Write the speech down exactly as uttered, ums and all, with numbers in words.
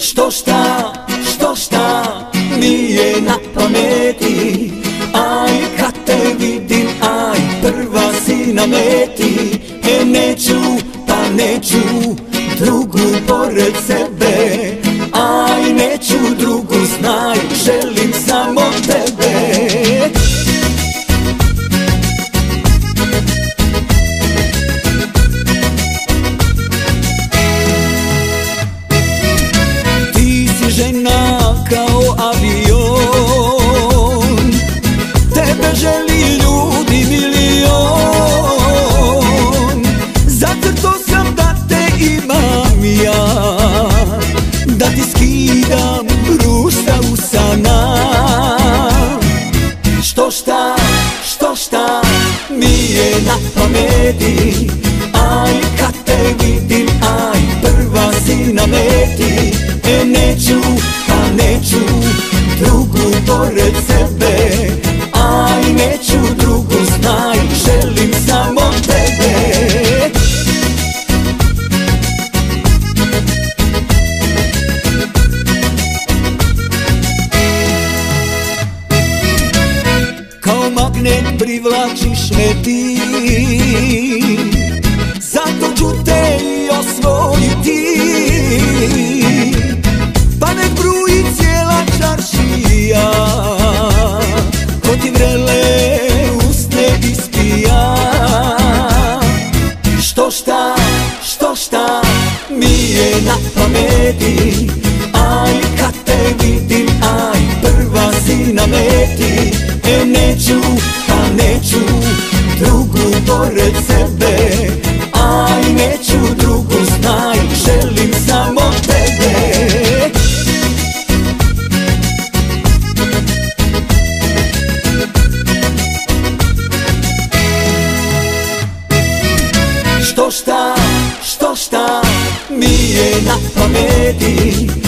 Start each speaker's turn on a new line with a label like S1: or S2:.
S1: Što šta, što šta mi je na pameti, aj kad te vidim, aj prva si na meti. E neću, pa neću drugu pored sebe, aj neću drugu, znaj, želim samo tebe. Žena kao avion, tebe želi ljudi milion. Zacrto sam da te imam ja, da ti skidam ruž sa usana. Što šta, što šta mi je na pameti, aj kad te vidim, aj prva si na meti. E neću, pa neću drugu pored sebe, aj neću drugu, znaj, želim samo tebe. Kao magnet privlačiš me ti, zato ću te i osvojiti. Pa nek bruji cijela čaršija, ko ti vrele usne ispija. Što šta, što šta mi je na pameti, aj kad te vidim, aj prva si na meti. E neću, pa neću drugu pored sebe, aj neću drugu, znaj, želim samo tebe. Što šta, što šta mi je na pameti,